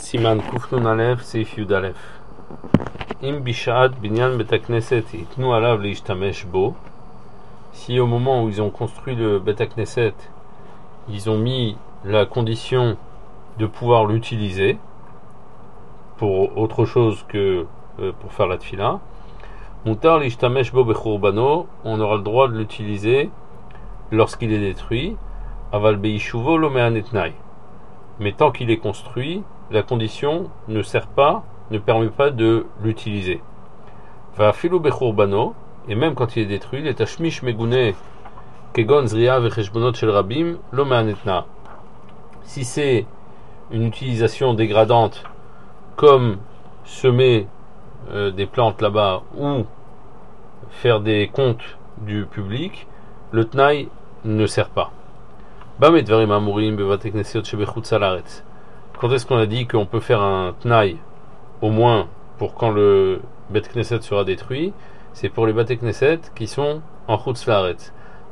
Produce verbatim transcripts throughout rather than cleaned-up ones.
Siman Kufnun Alef Seif Yud Alef. Im Bishat Binyan Bet Knesset Itnu Alav Leishtamesh Bo. Si au moment où ils ont construit le Bet Knesset, ils ont mis la condition de pouvoir l'utiliser pour autre chose que euh, pour faire la tfila, Mutar Leishtamesh Bo Bechurbano, on aura le droit de l'utiliser lorsqu'il est détruit. Aval Beishuvo Lo Me'anetnai. Mais tant qu'il est construit, la condition ne sert pas, ne permet pas de l'utiliser. Va filu bechurbano, et même quand il est détruit, les tashmish megune kegon zriya vecheshbonot shel rabim lo me'anetna. Si c'est une utilisation dégradante, comme semer euh, des plantes là-bas ou faire des comptes du public, le tnaï ne sert pas. Quand est-ce qu'on a dit qu'on peut faire un tnaï, au moins pour quand le Bet Knesset sera détruit? C'est pour les Bet Knesset qui sont en Chutz Laaretz.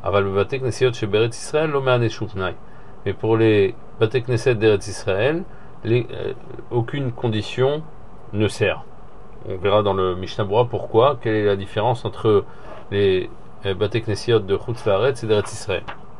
Mais pour les Bet Knesset d'Eretz Israël, les, euh, aucune condition ne sert. On verra dans le Mishnah Berurah pourquoi, quelle est la différence entre les Bet Knesset de Chutz Laaretz et d'Eretz Israël.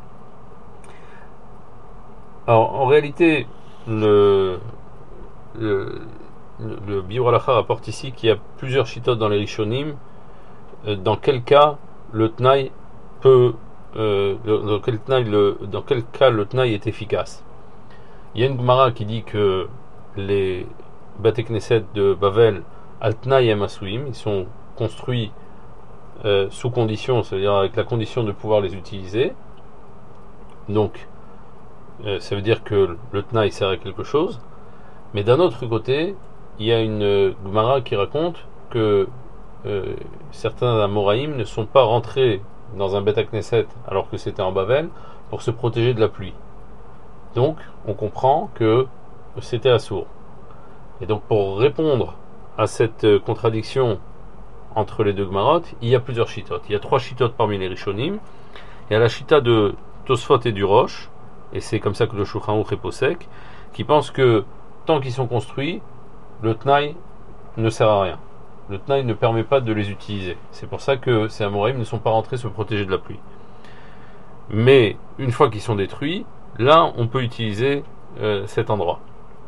Alors, en réalité, le, le, le Biur Halacha rapporte ici qu'il y a plusieurs shitot dans les Rishonim. Dans quel cas le tnaï peut, euh, dans quel tnaï le, dans quel cas le tnaï est efficace. Il y a une Gemara qui dit que les Bate Knesset de Bavel al tnaï em asuim, ils sont construits euh, sous condition, c'est-à-dire avec la condition de pouvoir les utiliser. Donc Euh, ça veut dire que le tnaï sert à quelque chose, mais d'un autre côté, il y a une euh, Gemara qui raconte que euh, certains Amoraïm ne sont pas rentrés dans un Bet Knesset alors que c'était en Bavel pour se protéger de la pluie. Donc, on comprend que c'était assourd. Et donc, pour répondre à cette contradiction entre les deux Gemarot, il y a plusieurs shittot. Il y a trois shittot parmi les Rishonim. Il y a la shita de Tosfot et du Rosh, et c'est comme ça que le Shulchan Aruch est posek, qui pense que tant qu'ils sont construits, le tnaï ne sert à rien. Le tnaï ne permet pas de les utiliser. C'est pour ça que ces Amoraïm ne sont pas rentrés se protéger de la pluie. Mais une fois qu'ils sont détruits, là on peut utiliser euh, cet endroit.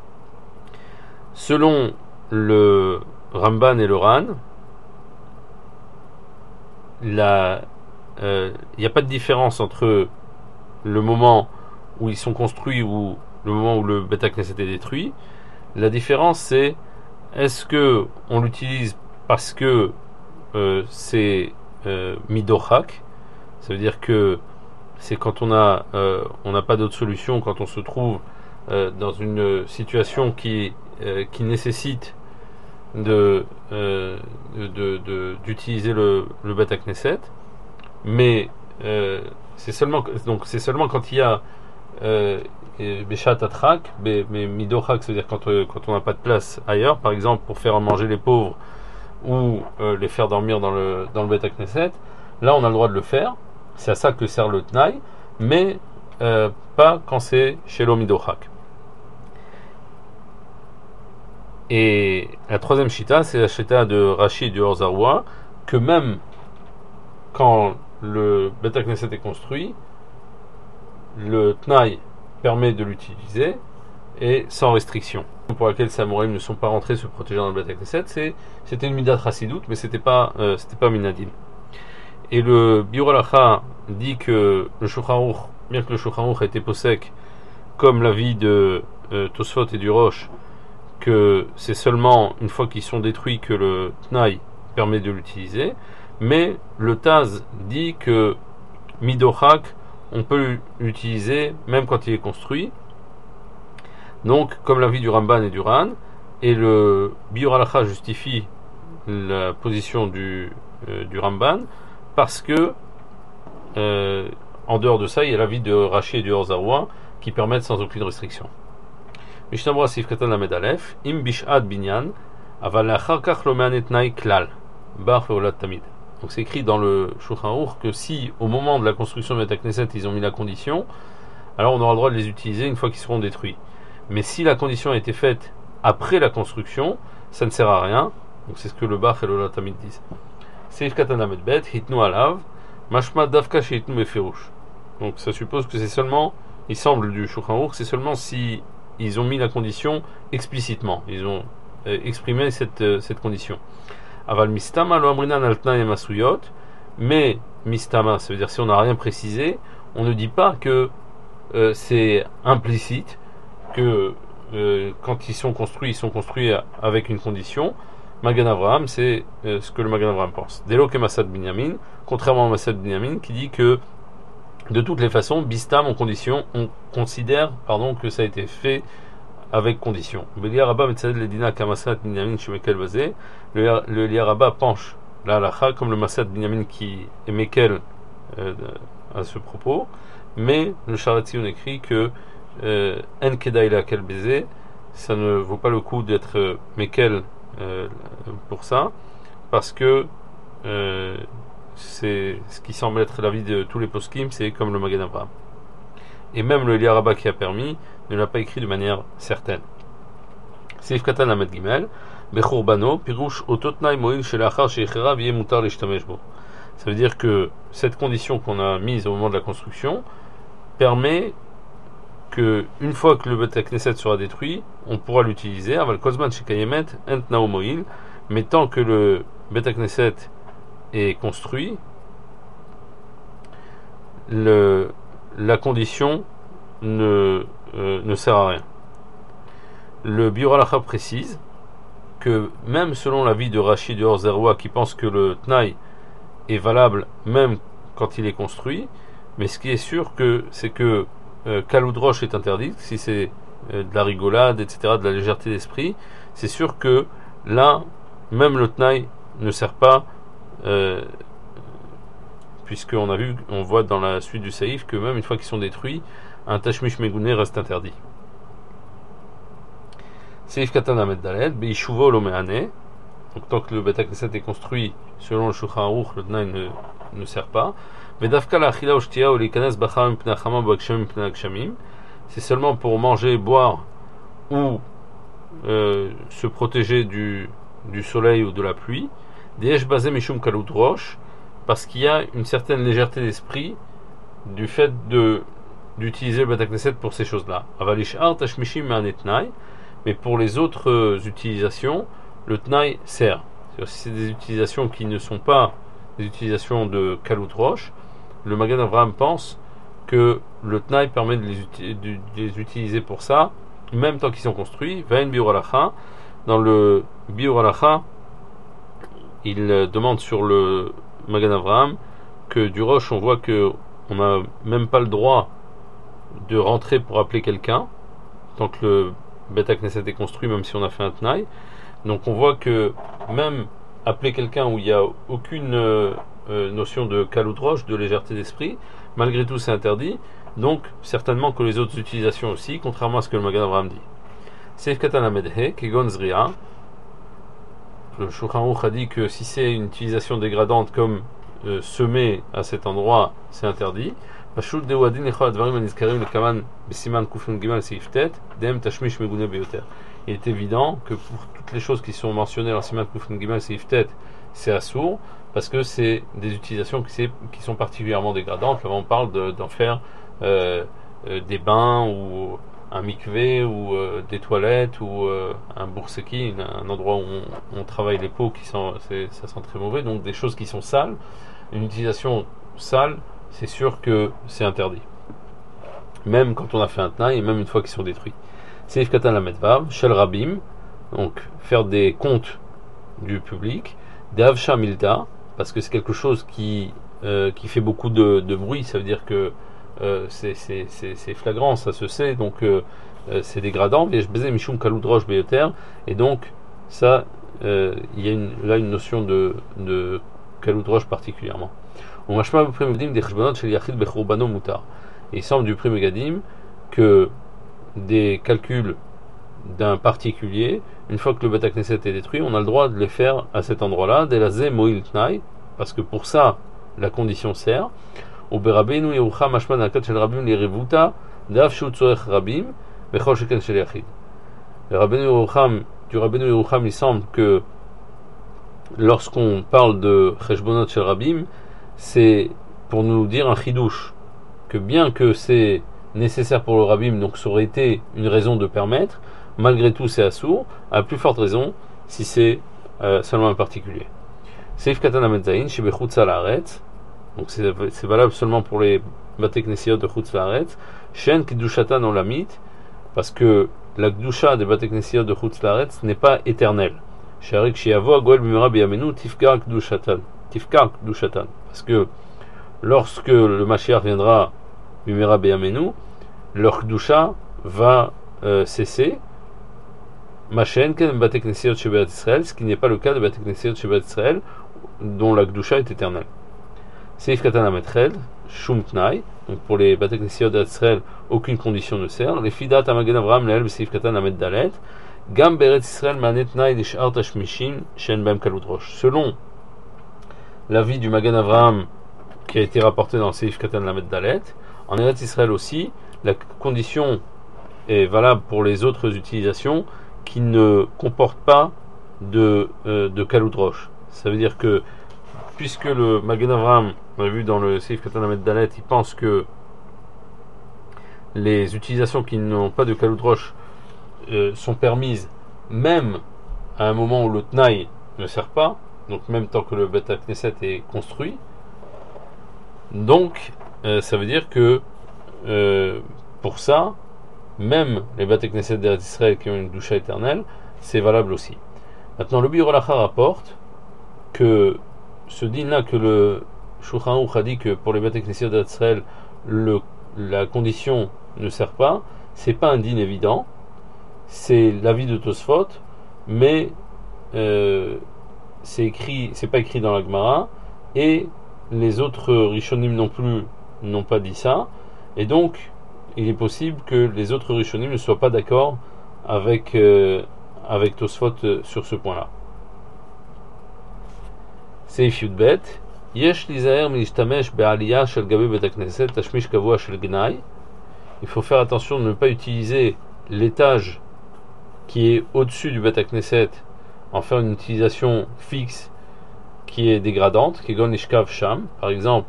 Selon le Ramban et le Ran, il euh, n'y a pas de différence entre le moment où ils sont construits ou le moment où le Bet Knesset est détruit. La différence, c'est est-ce que on l'utilise parce que euh, c'est euh, midochak, ça veut dire que c'est quand on a euh, on n'a pas d'autre solution, quand on se trouve euh, dans une situation qui euh, qui nécessite de, euh, de, de d'utiliser le le Bet Knesset, mais euh, c'est seulement donc c'est seulement quand il y a Beshat Atrak, mais Midochak, c'est-à-dire quand, euh, quand on n'a pas de place ailleurs, par exemple pour faire manger les pauvres ou euh, les faire dormir dans le, dans le Bet Knesset, là on a le droit de le faire, c'est à ça que sert le Tnaï, mais euh, pas quand c'est chez le Midochak. Et la troisième Shita, c'est la Shita de Rashi du Or-Zarwa, que même quand le Bet Knesset est construit, le tnaï permet de l'utiliser et sans restriction. Pour laquelle ces Amoraïm ne sont pas rentrés se protéger dans le Bet Knesset, c'est, c'était une midat chassidoute, mais c'était pas, euh, c'était pas minadin. Et le Biur Halacha dit que le Shulchan Aruch, bien que le Shulchan Aruch a été posek, comme l'avis de euh, Tosfot et du Rosh, que c'est seulement une fois qu'ils sont détruits que le tnaï permet de l'utiliser, mais le Taz dit que midochak, on peut l'utiliser même quand il est construit. Donc, comme l'avis du Ramban et du Ran, et le Biur Halacha justifie la position du, euh, du Ramban, parce que euh, en dehors de ça, il y a l'avis de Rashi et du Or-Zarwa qui permettent sans aucune restriction. Mishnah Berurah Sif Katan Lamed Alef, Im Bishat Binyan, Aval Lachar Kach Lo Me'anetnai Klal, Bar Ve'olat Tamid. Donc c'est écrit dans le Shulchan Aruch que si au moment de la construction de Bet Knesset ils ont mis la condition, alors on aura le droit de les utiliser une fois qu'ils seront détruits. Mais si la condition a été faite après la construction, ça ne sert à rien. Donc c'est ce que le Bach et le Latamid disent. Seif Katan Lamed Bet, Hitnu Alav, Mashma Davka Sheitnu Meferush. Donc ça suppose que c'est seulement, il semble du Shulchan Aruch, c'est seulement si ils ont mis la condition explicitement, ils ont euh, exprimé cette, euh, cette condition. Aval Mistama lo amrinan al tnai masuyot, mais Mistama, ça veut dire si on n'a rien précisé, on ne dit pas que euh, c'est implicite, que euh, quand ils sont construits, ils sont construits avec une condition. Magan Avraham, c'est euh, ce que le Magan Avraham pense. Delo ke Masad Binyamin, contrairement à Masad Binyamin, qui dit que de toutes les façons, Bistam en condition, on considère pardon, que ça a été fait avec condition. Le Liaraba penche la halakha comme le Masad Binyamin qui est Mekel euh, à ce propos, mais le Sharatzi on écrit que En Kedaïla Kel Baiser, ça ne vaut pas le coup d'être euh, Mekel euh, pour ça, parce que euh, c'est ce qui semble être l'avis de tous les poskim, c'est comme le Magen Avraham. Et même le Liaraba qui a permis ne l'a pas écrit de manière certaine. Seif Katan Lamed Gimel, Bechurbano, Pirouche Ototnai Moïl Shelachar Sheichera Vie Mutar Lishtameshbo. Ça veut dire que cette condition qu'on a mise au moment de la construction permet que, une fois que le Bet Knesset sera détruit, on pourra l'utiliser. Aval Kozman Shekayemet Ent Nao Moïl, mais tant que le Bet Knesset est construit, le, la condition ne, euh, ne sert à rien. Le Biur Halacha précise que même selon l'avis de Rachid de Orzeroua qui pense que le Tnaï est valable même quand il est construit, mais ce qui est sûr que c'est que euh, Kaloudroche est interdit, si c'est euh, de la rigolade, et cetera, de la légèreté d'esprit, c'est sûr que là, même le Tnaï ne sert pas, euh, puisqu'on a vu, on voit dans la suite du Saïf que même une fois qu'ils sont détruits, un Tashmish Megouné reste interdit. Seif Katan Lamed Daled, Beishuvo Lomeane, donc tant que le Bet Knesset est construit selon le Shulchan Aruch, le Tnaï ne, ne sert pas. Vedavka la Achila Oshtia ou les Kanes Bacham Pnachama Bakshamim Pnakshamim, c'est seulement pour manger, boire ou euh, se protéger du, du soleil ou de la pluie. Deesh Bazem Mishum Kalout Roche, parce qu'il y a une certaine légèreté d'esprit du fait de d'utiliser le Bet Knesset pour ces choses-là. Avalish Ar Tashmishim Manetnai. Mais pour les autres euh, utilisations, le Tnaï sert. C'est-à-dire, si c'est des utilisations qui ne sont pas des utilisations de Kalout Roche, le Magen Avraham pense que le Tnaï permet de les, uti- de les utiliser pour ça, même tant qu'ils sont construits. Vain Biur Halacha, dans le Biur Halacha, il demande sur le Magen Avraham que du Roche, on voit que on n'a même pas le droit de rentrer pour appeler quelqu'un, tant que le Bet Knesset est construit, même si on a fait un Tnaï. Donc on voit que même appeler quelqu'un où il n'y a aucune euh, notion de kaloudroche, de légèreté d'esprit, malgré tout c'est interdit. Donc certainement que les autres utilisations aussi, contrairement à ce que le Magen Avraham dit. Seif Katan Lamedhe, Kegon Zria. Le Shulchan Aruch a dit que si c'est une utilisation dégradante comme euh, semer à cet endroit, c'est interdit. Il est évident que pour toutes les choses qui sont mentionnées dans Siman Kufn Gimel Seiftet, c'est assourd, parce que c'est des utilisations qui, qui sont particulièrement dégradantes. Là, on parle de, d'en faire euh, euh, des bains, ou un mikvé, ou euh, des toilettes, ou euh, un bourseki, un endroit où on, on travaille les peaux, qui sont, c'est, ça sent très mauvais, donc des choses qui sont sales. Une utilisation sale, c'est sûr que c'est interdit. Même quand on a fait un Tnaï, et même une fois qu'ils sont détruits. Seif Katan Lamed Vav, Shel Rabim, donc faire des comptes du public, Davsha Milta, parce que c'est quelque chose qui, euh, qui fait beaucoup de, de bruit, ça veut dire que euh, c'est, c'est, c'est, c'est flagrant, ça se sait, donc euh, euh, c'est dégradant, Mishum Kaloudroche Beyoter, et donc ça, euh, il y a une, là une notion de, de Kaloudroche particulièrement. Et il semble du Pri Megadim que des calculs d'un particulier, une fois que le Bet Knesset est détruit, on a le droit de les faire à cet endroit-là, Delazé Moïl Tnaï, parce que pour ça, la condition sert. Au Berabenu Yerucha Mashman Akat Shel Rabim Lirevuta, Dav Shut Tzorech Rabim, Bechol Sheken Shel Yachid. Le Rabbeinu Yerucham, du Rabbeinu Yerucham, il semble que lorsqu'on parle de Cheshbonot Shel Rabim, c'est pour nous dire un chidouche, que bien que c'est nécessaire pour le Rabim, donc ça aurait été une raison de permettre, malgré tout c'est assourd, à plus forte raison si c'est euh, seulement un particulier. Seif Katan Ametzaïn, chez Bechutz Laaretz, donc c'est, c'est valable seulement pour les Bate Knesiot de Chutz Laaretz, Shen Kidushatan Olamit, parce que la Kdusha des Bate Knesiot de Chutz Laaretz n'est pas éternelle. Sharik Shiavo Agoel Bimera Biyamenu Tifkar Kdushatan, Tifkar Kdushatan, parce que lorsque le Mashiach viendra Bimera Biyamenu, leur Kdusha va euh, cesser. Machen Ken Bate Knesiot Shebeat Israël, ce qui n'est pas le cas de Bate Knesiot Shebeat Israël, dont la Kdusha est éternelle. Seif Katan Ametchel, Shum Tnai, donc pour les Bate Knesiot d'Israël, aucune condition ne sert. Les Fidat Amagen Avraham Leel Seif Katan Amet Dalet, Gam Beret Israël Manet Tnai Lishar Tashmishim Shen Bem Kaludrosh. Selon l'avis du Magen Avraham qui a été rapporté dans le Seif Katan Amet Dalet, en Eretz Israël aussi, la condition est valable pour les autres utilisations qui ne comportent pas de, euh, de Kaludrosh. Ça veut dire que puisque le Magen Avraham, on a vu dans le Seif Katan Amet Dalet, il pense que les utilisations qui n'ont pas de Kaludrosh euh, sont permises même à un moment où le Tnaï ne sert pas, donc même tant que le Bet HaKnesset est construit. Donc euh, ça veut dire que euh, pour ça, même les Bet HaKnesset d'Eretz Israël qui ont une doucha éternelle, c'est valable aussi. Maintenant, le Biur Halacha rapporte que ce din-là, que le Shulchan Aruch a dit que pour les Bet HaKnesset d'Eretz Israël, le, la condition ne sert pas, c'est pas un din évident, c'est l'avis de Tosfot, mais euh, c'est écrit, c'est pas écrit dans la Gemara, et les autres Rishonim non plus n'ont pas dit ça, et donc il est possible que les autres Rishonim ne soient pas d'accord avec, euh, avec Tosfot euh, sur ce point-là. Seif Yudbet, Yesh lizaher milishtamesh be'aliyah shel gabe bet hakneset tashmish kavua shel gnai. Il faut faire attention de ne pas utiliser l'étage qui est au-dessus du Bet HaKnesset, en faire une utilisation fixe qui est dégradante, qui est gon ishkav sham, par exemple,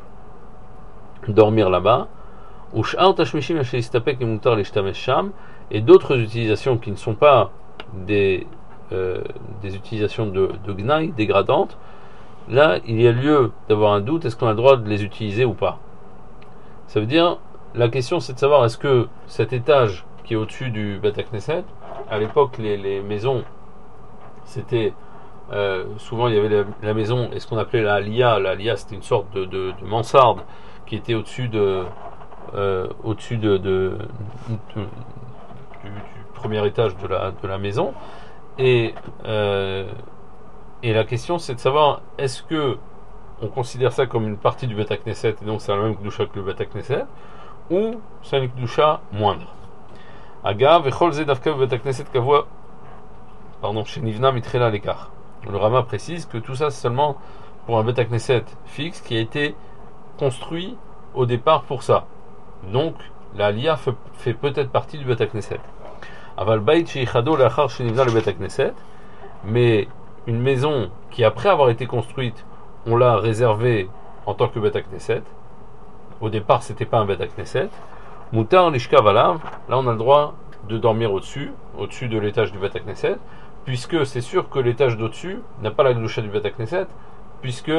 dormir là-bas, ou sh'ar tashmishim yashelistapek emutar lishtamesh sham, et d'autres utilisations qui ne sont pas des, euh, des utilisations de, de gnai, dégradantes, là, il y a lieu d'avoir un doute, est-ce qu'on a le droit de les utiliser ou pas? Ça veut dire, la question c'est de savoir, est-ce que cet étage qui est au-dessus du Bet HaKnesset, à l'époque, les, les maisons, c'était euh, souvent il y avait la, la maison, et ce qu'on appelait la Aliyah. La Aliyah, c'était une sorte de, de, de mansarde qui était au-dessus de, euh, au-dessus de, de, de du, du premier étage de la, de la maison. Et, euh, et la question, c'est de savoir, est-ce que on considère ça comme une partie du Bet HaKnesset, et donc c'est la même Kedusha que le Bet HaKnesset, ou c'est une Kedusha moindre. Agav, vechol ze davka Bet HaKnesset kavua, pardon, chez Nivna mitrela l'écart. Le Rama précise que tout ça c'est seulement pour un Bet HaKnesset fixe qui a été construit au départ pour ça. Donc la Aliyah fait, fait peut-être partie du Bet HaKnesset. Aval bait sheichado leachar chez Nivna le Bet HaKnesset, mais une maison qui après avoir été construite, on l'a réservée en tant que Bet HaKnesset. Au départ c'était pas un Bet HaKnesset. Moutar lishkav alav, là on a le droit de dormir au-dessus, au-dessus de l'étage du Bet HaKnesset, puisque c'est sûr que l'étage d'au-dessus n'a pas la Kedusha du Bet HaKnesset, puisque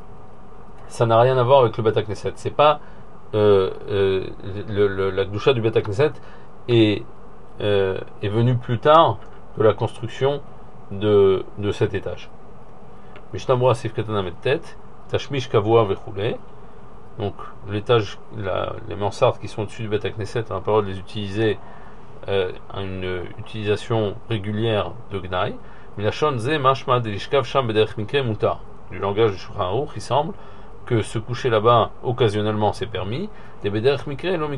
ça n'a rien à voir avec le Bet HaKnesset. C'est pas euh, euh, le, le, la Kedusha du Bet HaKnesset est, euh, est venue plus tard que la construction de, de cet étage. Mishnah Moura Seif Katan Amet Tet, Tashmish Kavua Vechule. Donc l'étage, la, les mansardes qui sont au-dessus du Bet HaKnesset, on a pas le droit de les utiliser euh, à une utilisation régulière de Gnai. Mais la Shon Ze Mashma Delishkav Sham Bederech Mikre Mutar. Du langage du Shulchan Aruch, il semble que se coucher là-bas occasionnellement c'est permis. Des Bederech Mikre, lo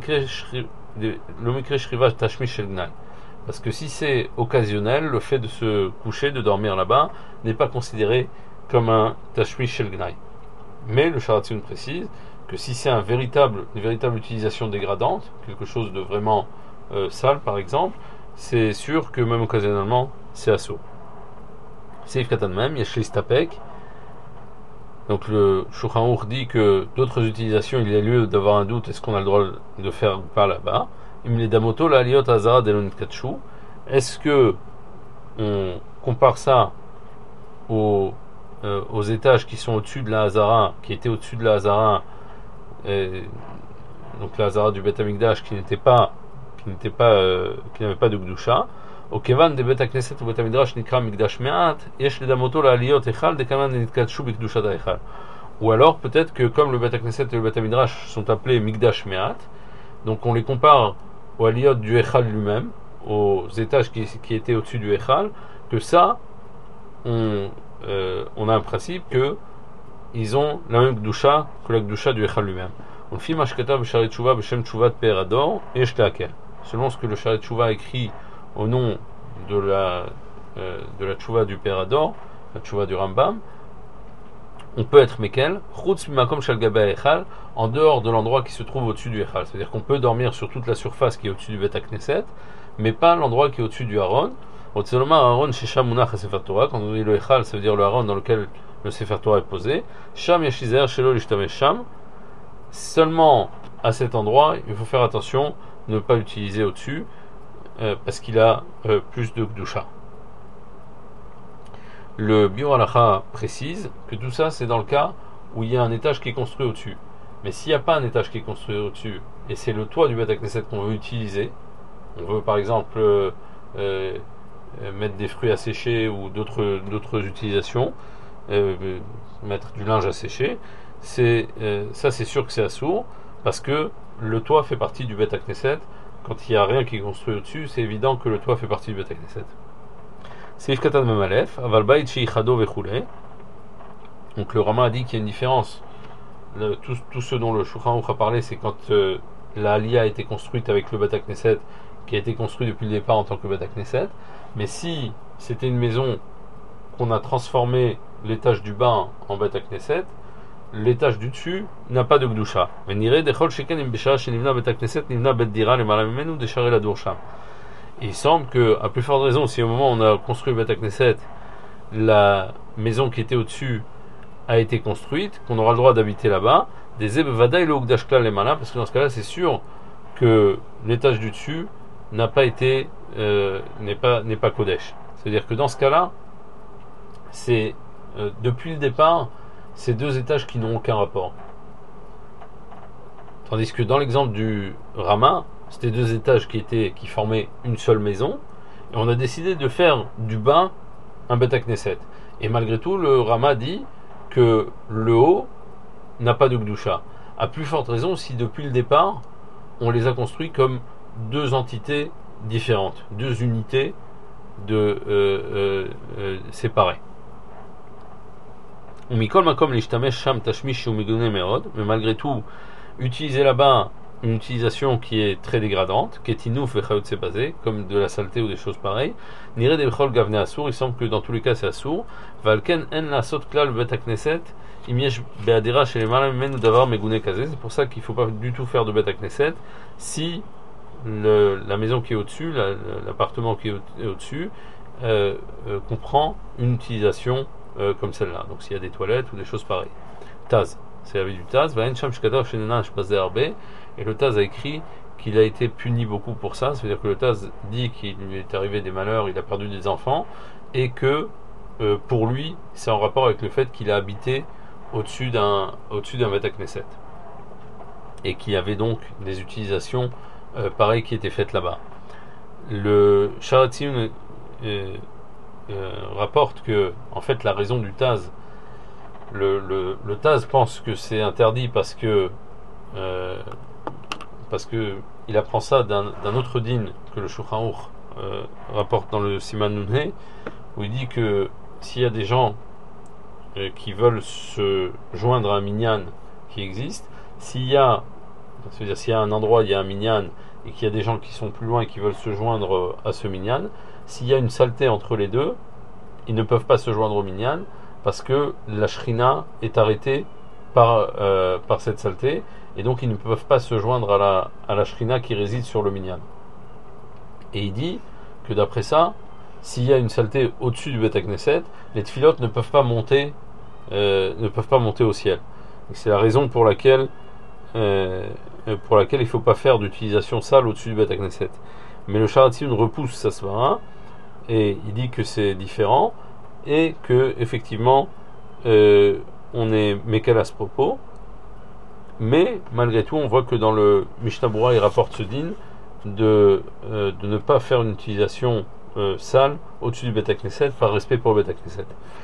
Mikre Shriva Tashmish Shel Gnai. Parce que si c'est occasionnel, le fait de se coucher, de dormir là-bas, n'est pas considéré comme un Tashmish Shel Gnai. Mais le Sharatzion précise que si c'est un véritable, une véritable utilisation dégradante, quelque chose de vraiment euh, sale par exemple, c'est sûr que même occasionnellement, c'est assaut. Seif Katan même, Yesh Listapek. Donc le Shulchan Aruch dit que d'autres utilisations, il y a lieu d'avoir un doute, est-ce qu'on a le droit de faire par là-bas. Im Damoto, la Aliot Hazara Delon Katshu. Est-ce que on compare ça aux, euh, aux étages qui sont au-dessus de la Hazara, qui étaient au-dessus de la Hazara, euh, donc la Hazara du Beth Amikdash, qui n'était pas, qui n'était pas, euh, qui n'avait pas de Gdusha. Au Kevan de Beth Knesset ou Beth Amikdash Nikra Mikdash Me'at, Yesh Ledamoto la Aliyot Echal, de Kaman de Nitkatshu Bikdusha Echal. Ou alors peut-être que comme le Beth Knesset et le Beth Amikdash sont appelés Mikdash Me'at, donc on les compare aux Aliyot du Echal lui-même, aux étages qui, qui étaient au-dessus du Echal, que ça, on, euh, on a un principe que ils ont la même Gdusha que la Gdusha du Echal lui-même. On fit Mashkata B'Sharet Tshuva B'Shem Tshuvat Perador et Shtaakel. Selon ce que le Sharet Tshuva écrit au nom de la euh, de la Tshuva du Perador, la Tshuva du Rambam, on peut être Mekel, Chutz Mimakom Shal Gabei Echal, en dehors de l'endroit qui se trouve au-dessus du Echal. C'est-à-dire qu'on peut dormir sur toute la surface qui est au-dessus du Bet HaKnesset, mais pas l'endroit qui est au-dessus du Haron. Otzeloma Haron Shesham Munach HaSefer Torah, quand on dit le Echal, ça veut dire le Haron dans lequel le Sefer Torah est posé. Sham Yashizer Shelo Lishtamesh Sham. Seulement à cet endroit, il faut faire attention de ne pas l'utiliser au-dessus, euh, parce qu'il a euh, plus de Gdusha. Le Biur Halacha précise que tout ça, c'est dans le cas où il y a un étage qui est construit au-dessus. Mais s'il n'y a pas un étage qui est construit au-dessus, et c'est le toit du Beth HaKnesset qu'on veut utiliser, on veut par exemple euh, euh, mettre des fruits à sécher ou d'autres, d'autres utilisations, euh, mettre du linge à sécher, c'est, euh, ça c'est sûr que c'est assourd, parce que le toit fait partie du Beth HaKnesset. Quand il n'y a rien qui est construit au-dessus, c'est évident que le toit fait partie du Beth HaKnesset. Seif Katan Memalef, Aval Bayit Sheichado Vechule. Donc le Rama a dit qu'il y a une différence. Le, tout, tout ce dont le Shulchan Aruch a parlé, c'est quand euh, la Aliyah a été construite avec le Beth HaKnesset, qui a été construit depuis le départ en tant que Beth HaKnesset. Mais si c'était une maison qu'on a transformé l'étage du bas en Beth HaKnesset, l'étage du dessus n'a pas de Gdusha. Il semble que, à plus forte raison, si au moment où on a construit le Beth HaKnesset, la maison qui était au-dessus a été construite, qu'on aura le droit d'habiter là-bas, des Ebevada et le Ugdashkla Lemana, parce que dans ce cas-là, c'est sûr que l'étage du dessus n'a pas été, euh, n'est pas, n'est pas Kodesh. C'est-à-dire que dans ce cas-là, c'est, euh, depuis le départ, ces deux étages qui n'ont aucun rapport. Tandis que dans l'exemple du Rama, c'était deux étages qui étaient, qui formaient une seule maison, et on a décidé de faire du bas un Beth HaKnesset. Et malgré tout, le Rama dit que le haut n'a pas de Gdusha. À plus forte raison si depuis le départ, on les a construits comme deux entités différentes, deux unités de, euh, euh, euh, séparées. Mais malgré tout, utiliser là-bas une utilisation qui est très dégradante, comme de la saleté ou des choses pareilles, il semble que dans tous les cas c'est assourd. C'est pour ça qu'il ne faut pas du tout faire de Beth HaKnesset si le, la maison qui est au-dessus, la, l'appartement qui est, au, est au-dessus, euh, euh, comprend une utilisation euh, comme celle-là. Donc s'il y a des toilettes ou des choses pareilles. Taz, c'est l'avis du Taz. Et le Taz a écrit qu'il a été puni beaucoup pour ça. C'est-à-dire que le Taz dit qu'il lui est arrivé des malheurs, il a perdu des enfants, et que euh, pour lui, c'est en rapport avec le fait qu'il a habité au-dessus d'un au-dessus d'un Beth HaKnesset. Et qu'il y avait donc des utilisations euh, pareilles qui étaient faites là-bas. Le Sharatim euh, euh, rapporte que, en fait, la raison du Taz, le, le, le Taz pense que c'est interdit parce que euh, parce que il apprend ça d'un, d'un autre din que le Shulchan Aruch euh, rapporte dans le Siman Nunhe, où il dit que s'il y a des gens euh, qui veulent se joindre à un minyan qui existe, s'il y a, c'est-à-dire s'il y a un endroit, il y a un minyan, et qu'il y a des gens qui sont plus loin et qui veulent se joindre à ce minyan, s'il y a une saleté entre les deux, ils ne peuvent pas se joindre au minyan, parce que la shrina est arrêtée par, euh, par cette saleté, et donc ils ne peuvent pas se joindre à la, à la shrina qui réside sur le minyan. Et il dit que d'après ça, s'il y a une saleté au-dessus du Beth Knesset, les tfilotes ne peuvent pas monter, euh, ne peuvent pas monter au ciel. C'est la raison pour laquelle, euh, pour laquelle il ne faut pas faire d'utilisation sale au-dessus du Beth Knesset. Mais le Sharatzim repousse sa svara et il dit que c'est différent et que effectivement euh, on est mécal à ce propos. Mais malgré tout, on voit que dans le Mishnah Berurah, il rapporte ce din de, euh, de ne pas faire une utilisation euh, sale au-dessus du Beth Knesset par respect pour le Beth Knesset.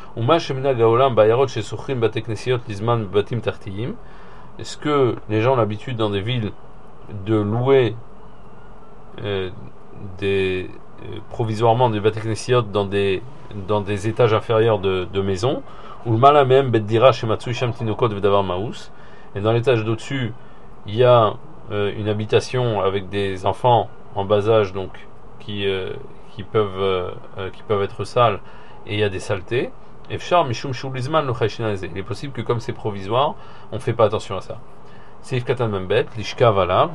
Est-ce que les gens ont l'habitude dans des villes de louer euh, des, euh, provisoirement des Beth Knesset dans des, dans des étages inférieurs de, de maisons, ou le malamem bet dira chez Matsui Sham Tinokot Vedavar Maus, et dans l'étage d'au-dessus, il y a euh, une habitation avec des enfants en bas âge, donc qui, euh, qui, peuvent, euh, qui peuvent être sales, et il y a des saletés. Il est possible que comme c'est provisoire, on ne fait pas attention à ça. Seif Katan Membet, Lishka Vala.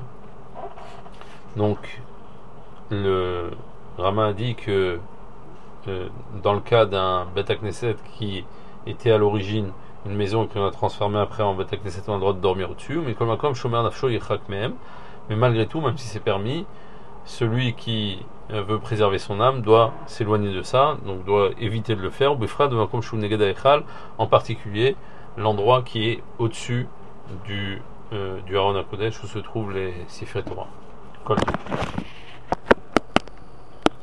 Donc, le Rama a dit que euh, dans le cas d'un Beth Knesset qui était à l'origine une maison qu'on a transformée après en Beth Knesset, on a le droit de dormir au-dessus, mais comme comme Shomer Nafsho Yichak Mehem, mais malgré tout, même si c'est permis, celui qui veut préserver son âme doit s'éloigner de ça, donc doit éviter de le faire. Befra de comme Shum Neged Echal, en particulier l'endroit qui est au-dessus du euh, du Aron HaKodesh où se trouvent les Sifrei Torah. Kol.